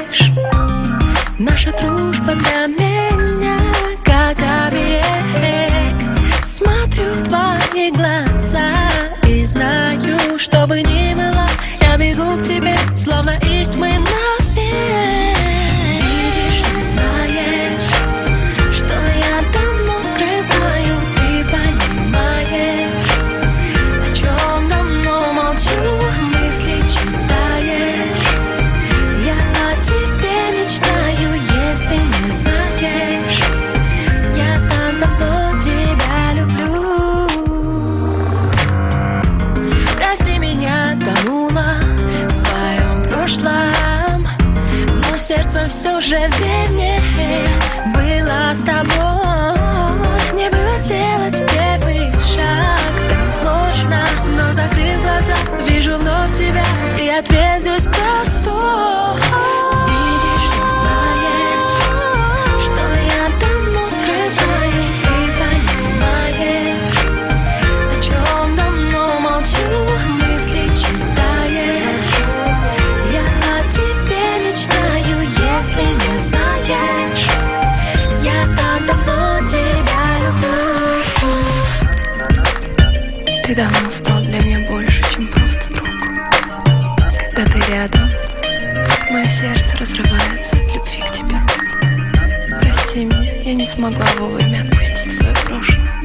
знаешь, наша дружба для меня как оберег. Смотрю в твои глаза и знаю, что бы ни было, я бегу к тебе, словно из тьмы на свет. Видишь, ты знаешь, что я давно скрываю, ты понимаешь, о чем давно молчу, мысли читаешь. Я о тебе мечтаю, если не знаешь, я так давно тебя люблю. Прости, меня тонула в своем прошлом, но сердцем все же вернее было с тобой. Мне было сделать первый шаг, так сложно, но закрыв глаза, вижу вновь тебя, и ответ здесь простой. Видишь, ты знаешь, что я давно скрываю, ты понимаешь, о чем давно молчу, мысли читаешь. Я о тебе мечтаю, если не знаешь, я так давно тебя люблю. Ты давно стал для меня больше, чем просто друг. Когда ты рядом, мое сердце разрывается от любви к тебе. Прости меня, я не смогла вовремя отпустить свое прошлое.